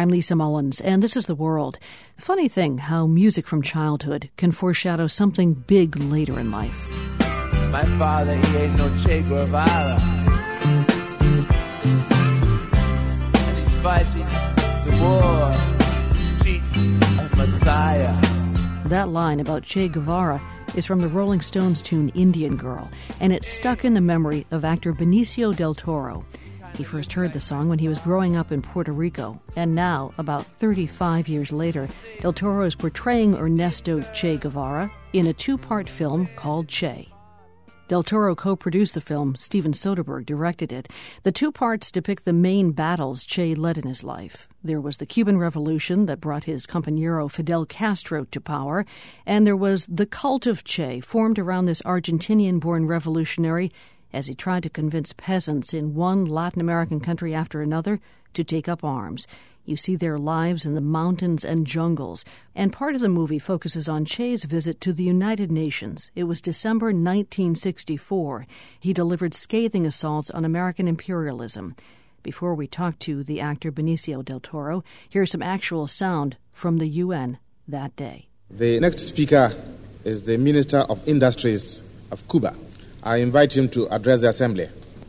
I'm Lisa Mullins, and this is The World. Funny thing how music from childhood can foreshadow something big later in life. My father, he ain't no Che Guevara. And he's fighting the war, streets of Messiah. That line about Che Guevara is from the Rolling Stones tune Indian Girl, and it's stuck in the memory of actor Benicio del Toro. He first heard the song when he was growing up in Puerto Rico, and now, about 35 years later, Del Toro is portraying Ernesto Che Guevara in a two-part film called Che. Del Toro co-produced the film. Steven Soderbergh directed it. The two parts depict the main battles Che led in his life. There was the Cuban Revolution that brought his compañero Fidel Castro to power, and there was the cult of Che, formed around this Argentinian-born revolutionary as he tried to convince peasants in one Latin American country after another to take up arms. You see their lives in the mountains and jungles, and part of the movie focuses on Che's visit to the United Nations. It was December 1964. He delivered scathing assaults on American imperialism. Before we talk to the actor Benicio del Toro, here's some actual sound from the UN that day. The next speaker is the Minister of Industries of Cuba. I invite him to address the Assembly.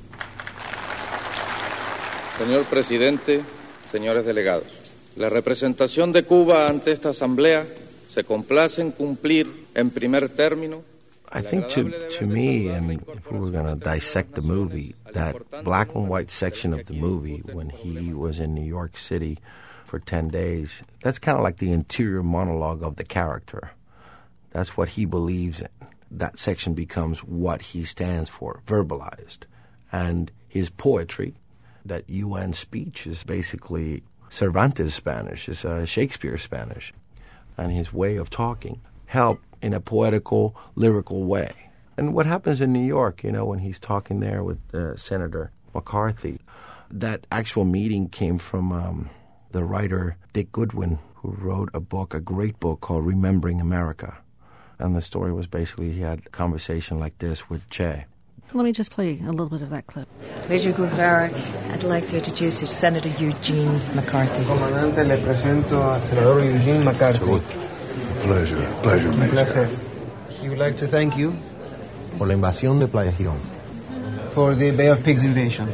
Señor Presidente, señores delegados, la representación de Cuba ante esta Asamblea se complace en cumplir en primer término. I think to me, and if we were going to dissect the movie, that black and white section of the movie when he was in New York City for 10 days, that's kind of like the interior monologue of the character. That's what he believes in. That section becomes what he stands for, verbalized. And his poetry, that UN speech, is basically Cervantes Spanish, is Shakespeare Spanish. And his way of talking helped in a poetical, lyrical way. And what happens in New York, when he's talking there with Senator McCarthy, that actual meeting came from the writer Dick Goodwin, who wrote a great book called Remembering America. And the story was basically he had a conversation like this with Che. Let me just play a little bit of that clip. Mr. Guevara, I'd like to introduce you to Senator Eugene McCarthy. Comandante, le presento a Senador Eugene McCarthy. Pleasure, Major. He would like to thank you por la invasión de Playa Girón. For the Bay of Pigs invasion.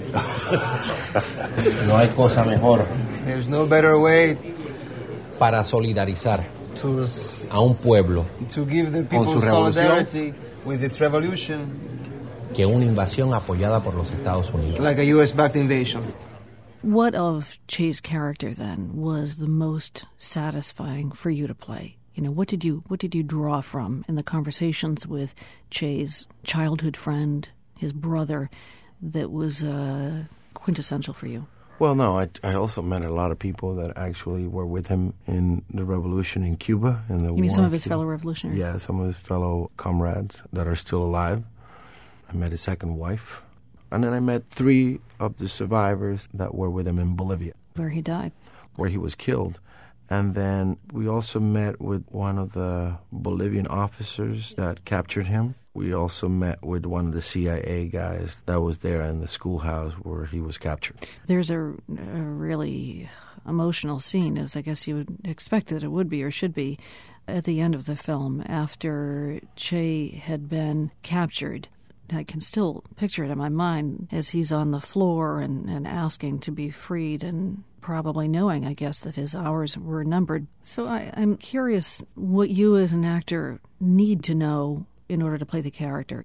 No hay cosa mejor There's no better way para solidarizar to a un pueblo give the con su people revolución solidarity with its revolution que una invasión apoyada por los Estados Unidos. like a U.S.-backed invasion. What of Che's character, then, was the most satisfying for you to play? What did you draw from in the conversations with Che's childhood friend, his brother, that was quintessential for you? Well, no, I also met a lot of people that actually were with him in the revolution in Cuba. In the You mean some of his fellow revolutionaries? Yeah, some of his fellow comrades that are still alive. I met his second wife. And then I met 3 of the survivors that were with him in Bolivia. Where he died. Where he was killed. And then we also met with one of the Bolivian officers that captured him. We also met with one of the CIA guys that was there in the schoolhouse where he was captured. There's a really emotional scene, as I guess you would expect that it would be or should be, at the end of the film after Che had been captured. I can still picture it in my mind as he's on the floor and asking to be freed and probably knowing, I guess, that his hours were numbered. So I'm curious what you as an actor need to know in order to play the character.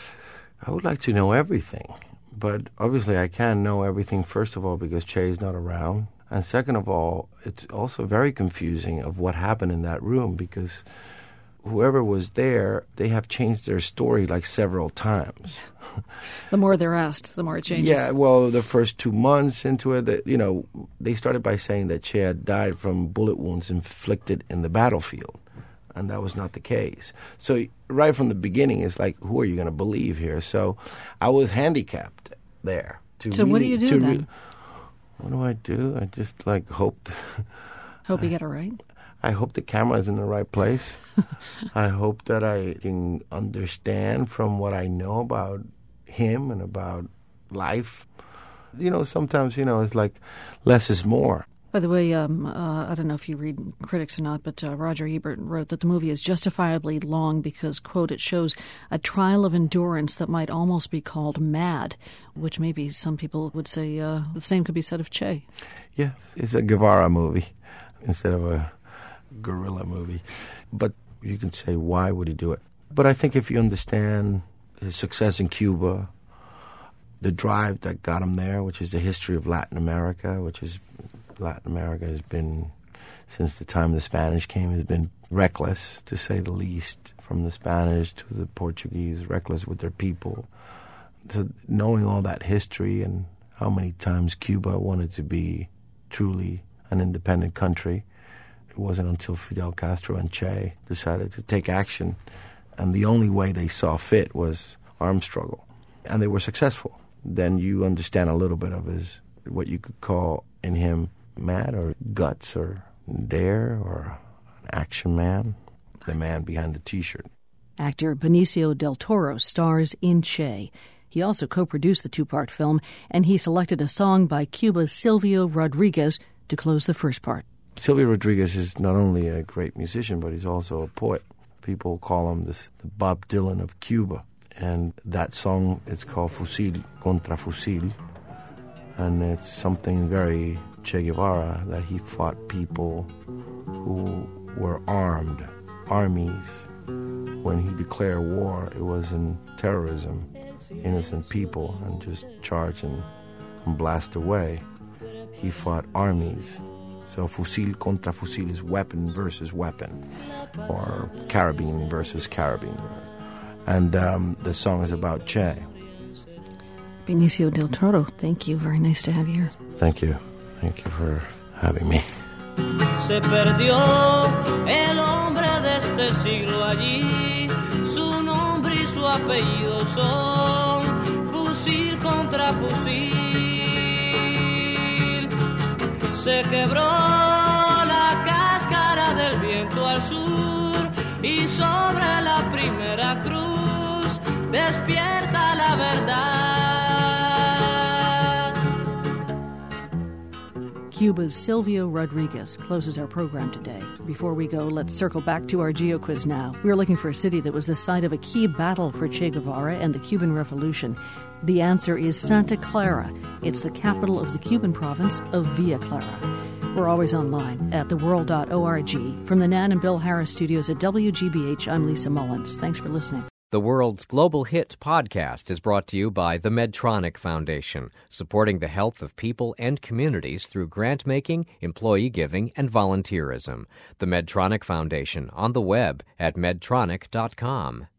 I would like to know everything, but obviously I can't know everything, first of all, because Che is not around. And second of all, it's also very confusing of what happened in that room because whoever was there, they have changed their story like several times. The more they're asked, the more it changes. Yeah, well, the first 2 months into it, they started by saying that Che had died from bullet wounds inflicted in the battlefield. And that was not the case. So right from the beginning, it's like, who are you going to believe here? So I was handicapped there. So what do you do then? What do I do? I just hope. Hope you get it right? I hope the camera is in the right place. I hope that I can understand from what I know about him and about life. Sometimes, it's like less is more. By the way, I don't know if you read critics or not, but Roger Ebert wrote that the movie is justifiably long because, quote, it shows a trial of endurance that might almost be called mad, which maybe some people would say the same could be said of Che. Yeah, it's a Guevara movie instead of a guerrilla movie. But you can say, why would he do it? But I think if you understand his success in Cuba, the drive that got him there, which is the history of Latin America, Latin America has been, since the time the Spanish came, has been reckless, to say the least, from the Spanish to the Portuguese, reckless with their people. So knowing all that history and how many times Cuba wanted to be truly an independent country, it wasn't until Fidel Castro and Che decided to take action, and the only way they saw fit was armed struggle. And they were successful. Then you understand a little bit of his, what you could call in him, mad or guts or dare or an action man, the man behind the T-shirt. Actor Benicio del Toro stars in Che. He also co-produced the two-part film, and he selected a song by Cuba's Silvio Rodriguez to close the first part. Silvio Rodriguez is not only a great musician, but he's also a poet. People call him the Bob Dylan of Cuba. And that song is called Fusil contra Fusil. And it's something very Che Guevara, that he fought people who were armed, armies. When he declared war, it was in terrorism, innocent people, and just charge and blast away. He fought armies. So fusil contra fusil is weapon versus weapon, or carabine versus carabine. And the song is about Che. Benicio del Toro, thank you. Very nice to have you here. Thank you. Thank you for having me. Se perdió el hombre de este siglo allí, su nombre y su apellido son fusil contra fusil. Se quebró la cáscara del viento al sur y sobre la primera cruz despierta la verdad. Cuba's Silvio Rodriguez closes our program today. Before we go, let's circle back to our GeoQuiz now. We're looking for a city that was the site of a key battle for Che Guevara and the Cuban Revolution. The answer is Santa Clara. It's the capital of the Cuban province of Villa Clara. We're always online at theworld.org. From the Nan and Bill Harris studios at WGBH, I'm Lisa Mullins. Thanks for listening. The World's Global Hit podcast is brought to you by the Medtronic Foundation, supporting the health of people and communities through grant-making, employee giving, and volunteerism. The Medtronic Foundation on the web at medtronic.com.